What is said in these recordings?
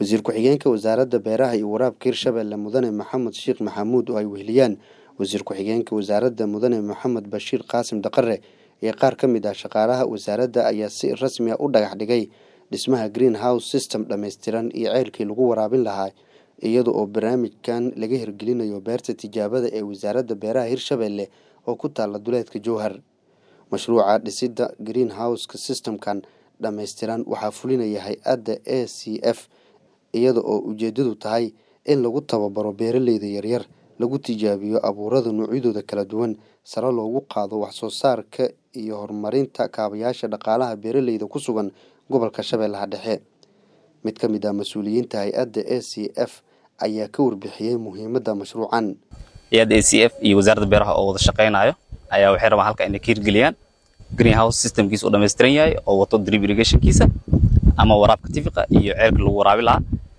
wasiir ku-xigeenka wasaaradda beeraha iyo waraabka Hirshabelle Mudane Maxamed Sheekh Maxamuud oo ay weheliyaan wasiir ku-xigeenka wasaaradda Mudane Maxamed Bashiir Qaasim Daqare ee qaar ka mid ah shaqaalaha wasaaradda ayaa si rasmi ah u dhagax dhigay dhismaha greenhouse system dhameystiran iyo ceelkii lagu waraabin lahaa iyada oo barnaamijkan laga hirgelinayo beerta tijaabada ee wasaaradda beeraha Hirshabelle oo ku taala duleedka Jowhar. Mashruuca dhisidda greenhouse systemkan dhameystiran waxaa fulinaya hay'adda ACF iyada oo ujeedadu tahay in lagu tababaro beeraleyda yaryar, lagu tijaabiyo abuurada noocyadooda kala duwan, sare loogu qaado wax soo saarka iyo horumarinta kaabayaasha dhaqaalaha beeraleyda ku sugan gobolka Shabeellaha Dhexe. Mid ka mid ah mas'uuliyiinta hay'adda ACF ayaa ka warbixiyay muhiimadda mashruucan. hay'adda ACF iyo wasaaradda beeraha oo wada shaqeynayo ayaa waxay rabaan halka inay ka hirgeliyaan greenhouse systemkiisa oo dhameystiran yahay oo wato drip irrigationkiisa ama waraabka tifiqa iyo ceelka lagu waraabi lahaa.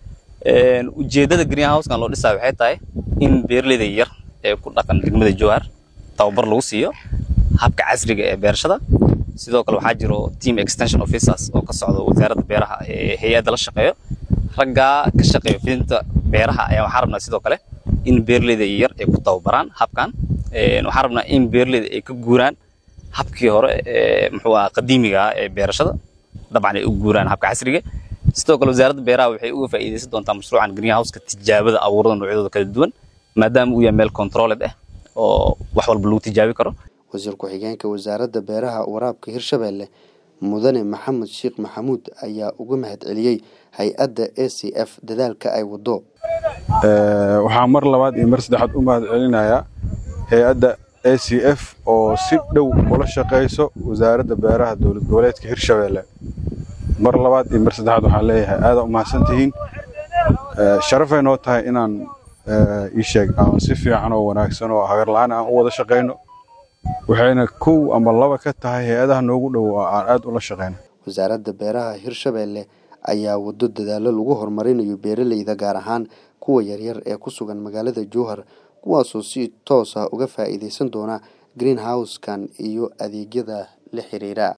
Ujeedada greenhouse-kan loo dhisaa waxay tahay in beeraleyda yar ee ku dhaqan degmada Jowhar tababar lagu siiyo habka casriga ee beerashada. Sidoo kale waxaa jiro team extension officers oo ka socda wasaaradda beeraha ee hay'adda la shaqeeyo. Ragga ka shaqeeya fidinta beeraha ayaa waxaa rabnaa sidoo kale in beeraleyda yar ay ku tababaraan habkan. Waxaa rabnaa in beeraleyda ay ka guuraan habkii hore qadiimiga ee beerashada dabcan ay u guuraan habka casriga. sidoo kale wasaaradda beeraha waxay uga faa'iideysan doontaa mashruucan greenhouse-ka tijaabada abuurada noocyadooda kala duwan maadaama uu yahay meel controlled ah oo wax walba lagu tijaabi karo. Wasiir ku-xigeenka wasaaradda beeraha waraabka Hirshabelle Mudane Maxamed Sheekh Maxamuud ayaa uga mahadceliyay hay'adda ACF dadaalka ay wado. waxaan mar labaad iyo mar saddexaad u mahadcelinayaa hay'adda ACF oo si dhow ula shaqeyso wasaaradda beeraha dowlad goboleedka Hirshabelle. mar labaad iyo mar saddexaad waxaan leeyahay aad u mahadsantihiin. sharaf ay noo tahay inaan sheeg aan si fiican oo wanaagsan oo hagar la'aan aan u wada shaqeyno. waxayna kow ama laba ka tahay hay'adaha noogu dhow oo aan aad ula shaqeyno. Wasaaradda beeraha Hirshabelle ayaa wado dadaalo lagu horumarinayo beeraleyda gaar ahaan kuwa yaryar ee ku sugan magaalada Jowhar kuwaasoo si toos ah uga faa'iideysan doona greenhouse-kan iyo adeegyada la xiriira.